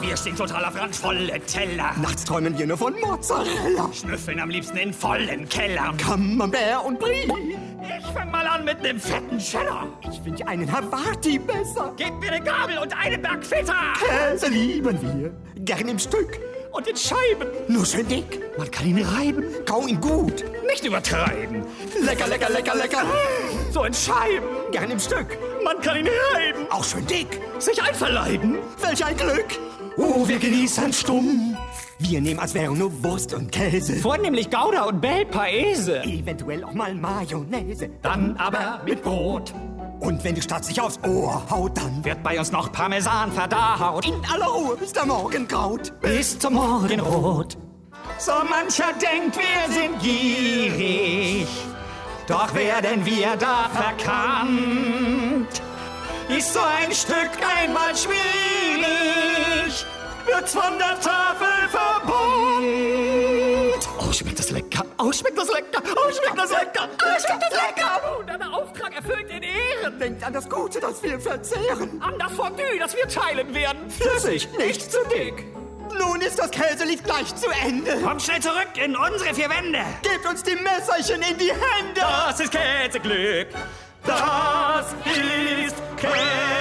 Wir stehen total auf randvolle Teller. Nachts träumen wir nur von Mozzarella. Schnüffeln am liebsten in vollen Kellern. Camembert und Brie. Ich fang mal an mit nem fetten Cheddar. Ich finde einen Havarti besser. Gebt mir eine Gabel und eine Berg Feta. Käse lieben wir. Gern im Stück. Und in Scheiben. Nur schön dick. Man kann ihn reiben. Kau ihn gut. Nicht übertreiben. Lecker, lecker, lecker, lecker. So in Scheiben. Gern im Stück. Man kann ihn reiben. Auch schön dick. Sich einverleiben. Welch ein Glück. Oh, wir genießen stumm. Wir nehmen, als wäre nur Wurst und Käse. Vornehmlich Gouda und Bel Paese. Eventuell auch mal Mayonnaise. Dann aber mit Brot. Und wenn die Stadt sich aufs Ohr haut, dann Wird bei uns noch Parmesan verdaut. in aller Ruhe bis der Morgen graut. Bis zum Morgenrot. So mancher denkt, wir sind gierig. Doch werden wir da verkannt. Ist so ein Stück einmal schwierig, wird's von der Tafel verbannt. Oh, schmeckt das lecker. Oh, schmeckt das lecker. Oh, schmeckt das lecker. Oh, schmeckt das lecker. Und der Auftrag erfüllt in Ehren. Denkt an das Gute, das wir verzehren. An das Fondue, das wir teilen werden. Flüssig, nicht zu dick. Nun ist das Käselied gleich zu Ende. Kommt schnell zurück in unsere vier Wände. Gebt uns die Messerchen in die Hände. Das ist Käseglück. Das ist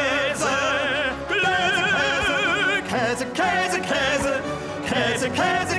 Käseglück. Käse, Käse, Käse, Käse, Käse,